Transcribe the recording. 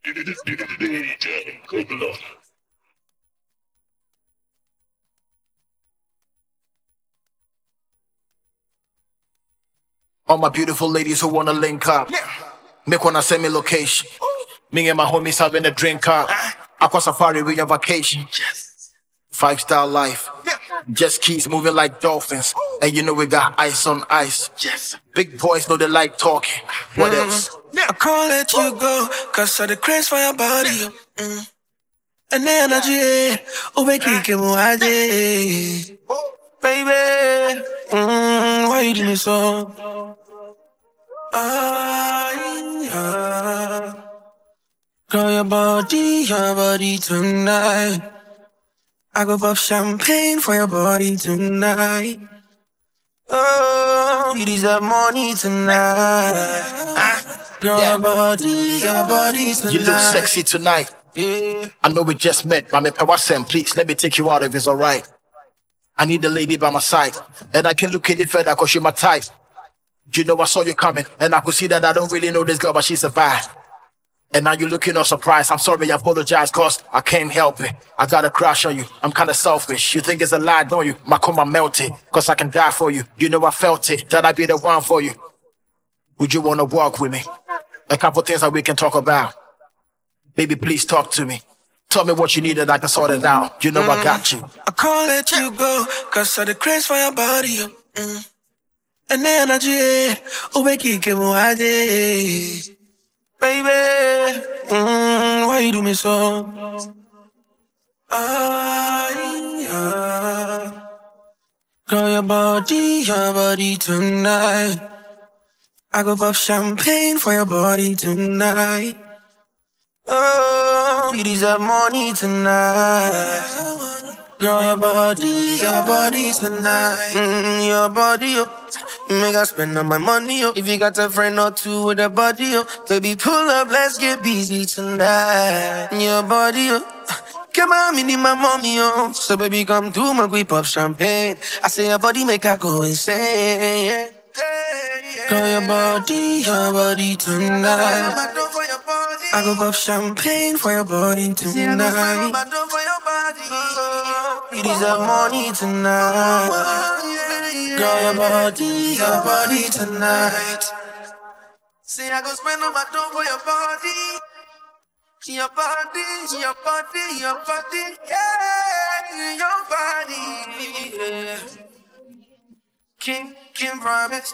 DJ Kobler. All my beautiful ladies who wanna link up, make wanna send me location. Me and my homies having a drink up. Aqua Safari, we on vacation. Five-star life. Just keeps moving like dolphins. And you know we got ice on ice. Big boys know they like talking. What else? I can't let you go, cause of the craze for your body. And the energy, oh, we kick him baby. Why you do me so? Yeah. Girl, your body tonight. I go pop champagne for your body tonight. Oh, you deserve money tonight. Girl, your body tonight. You look sexy tonight. Yeah. I know we just met, but please let me take you out if it's alright. I need a lady by my side, and I can look any further cause you're my type. You know I saw you coming, and I could see that I don't really know this girl, but she's a vibe. And now you're looking all surprised. I'm sorry, I apologize, cause I can't help it. I got a crush on you, I'm kinda selfish. You think it's a lie, don't you? My coma melted, cause I can die for you. You know I felt it, that I'd be the one for you. Would you wanna walk with me? A couple things that we can talk about. Baby, please talk to me. Tell me what you need and I can sort it out. You know I got you. I can't let you go, cause of the craze for your body. And the energy, oh, we kick him baby. Why you do me so? Yeah. Girl, your body tonight. I go pop champagne for your body tonight. Oh, you deserve money tonight. Girl, your body tonight. Your body, make I spend all my money, If you got a friend or two with a body, baby, pull up, let's get busy tonight. Your body, come on, me need my mommy, So baby, come through, my we pop champagne. I say your body make I go insane. Girl, your body tonight. I go pop champagne for your body tonight. You deserve money tonight. Girl, your body tonight. Say I go spend all my dough for your body. Your body, your body, your body, yeah, your body. Yeah. Kim promise.